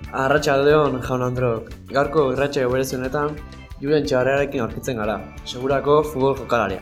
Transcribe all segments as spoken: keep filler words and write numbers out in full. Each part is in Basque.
Arratsaldeon, jaun androk. Gaurko irratsaio berezi honetan Julen Txarrearekin aurkitzen gara. Segurako futbol jokalaria.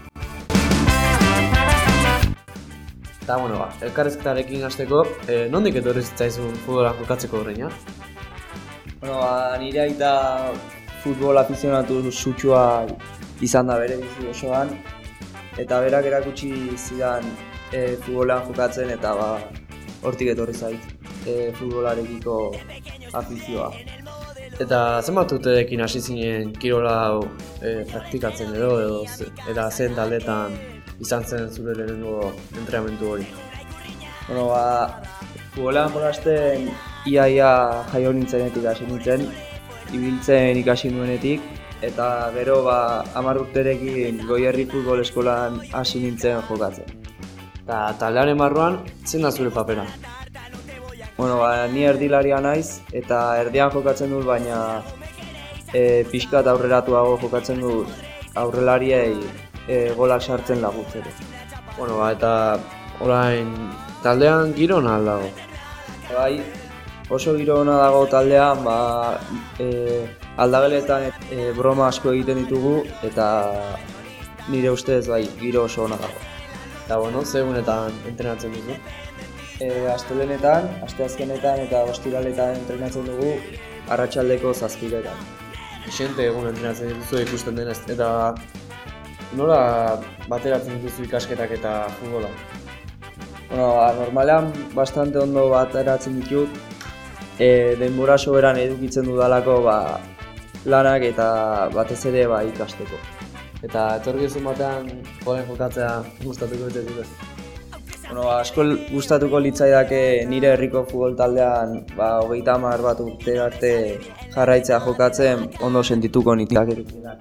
Eta, bueno, ba, elkarrizketarekin hasteko, eh, nondik etorri zitzaizun futbola jokatzeko horreina? Bueno, ba, nire aita futbol afizionatu sutsua izan da bere bizi osoan, eta berak erakutsi zidan e, futbolean jokatzen eta ba, hortik etorri zait e, futbolarekiko afizioa. Eta zenbat urterekin hasi zinen kirola hau e, praktikatzen edo, edo eta zen taldetan izan zen zure lehenengo entrenamendu hori? Bueno, ba, futbolean jolasten ia-ia jaio nintzenetik hasi nintzen, ibiltzen ikasi nuenetik, eta gero ba, hamar urterekin Goierri futbol eskolan hasi nintzen jokatzen. Eta taldearen barruan, zein da zure papera? Bueno, ba, ni erdilaria naiz, eta erdian jokatzen dut, baina e, pixkat aurreratuago jokatzen dut aurrelariei e, golak sartzen laguntzeko. Bueno, ba, eta orain taldean giro ona al dago? Bai, oso giro ona dago taldean, ba, e, aldageletan e, broma asko egiten ditugu, eta nire ustez bai, giro oso ona dago. Eta, bueno, ze egunetan entrenatzen duzu? E, astelenetan, asteazkenetan eta ostiraletan entrenatzen dugu arratsaldeko zazpiretan. Xente egun entrenatzen dituzu ikusten denez, eta nola bateratzen dituzu ikasketak eta futbola? Bueno, ba, normalean bastante ondo bateratzen ditut, e, denbora soberan edukitzen dudalako ba, lanak eta batez ere ba, ikasteko. Eta etorkizun batean joven jokatzea gustatuko dute zure? Bueno, ba, asko gustatuko litzaidake nire herriko futbol taldean ba, hogeita hamar bat urte arte jarraitzea jokatzen ondo sentituko nitzake.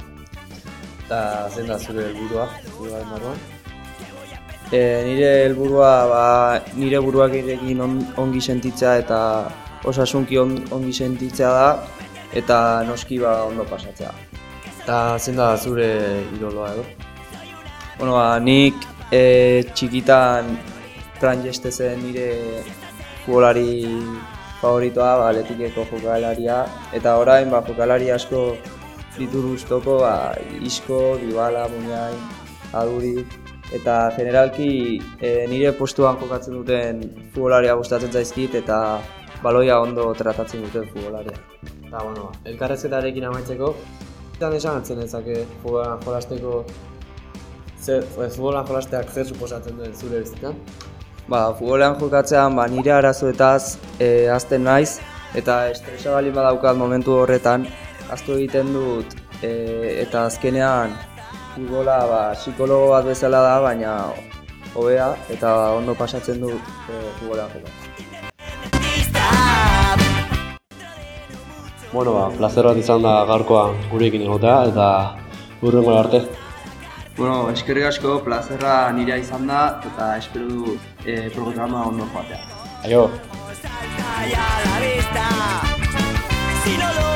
Eta zein da zure helburua futbolaren barruan? E, nire helburua ba, nire buruarekin on, ongi sentitzea eta osasunki on, ongi sentitzea da, eta noski ba, ondo pasatzea. Eta zein da zure idoloa edo? Bueno, ba, nik e, txikitan Fran Yestezen nire futbolari favoritoa, ba, Atletikeko jokalaria, eta orain ba, jokalari asko ditut gustoko, ba, Isco, Dybala, Muniain, Aduri, eta generalki e, nire postuan jokatzen duten futbolaria gustatzen zaizkit eta baloia ondo tratatzen duten futbolaria. Eta, bueno, elkarrezketarekin amaitzeko, eta esan hartzen ezake futbolan jolasteko, zer, futbolan jolasteak zer suposatzen duen zure bizitzan? Ba, futbolean jokatzean ba, nire arazoetaz e, hazten naiz, eta estresa baldin badaukat momentu horretan, ahaztu egiten dut, e, eta azkenean futbola ba, psikologo bat bezala da, baina hobea eta ondo pasatzen dut e, futbolean jokatzen. Bueno, ba, plazer bat izan da gaurkoa gurekin egotea eta hurrengo arte. Bueno, eskerrik asko, plazerra nirea izan da eta espero dut e, programa ondo joatea. Aio! Salta ya a la vista, si no lo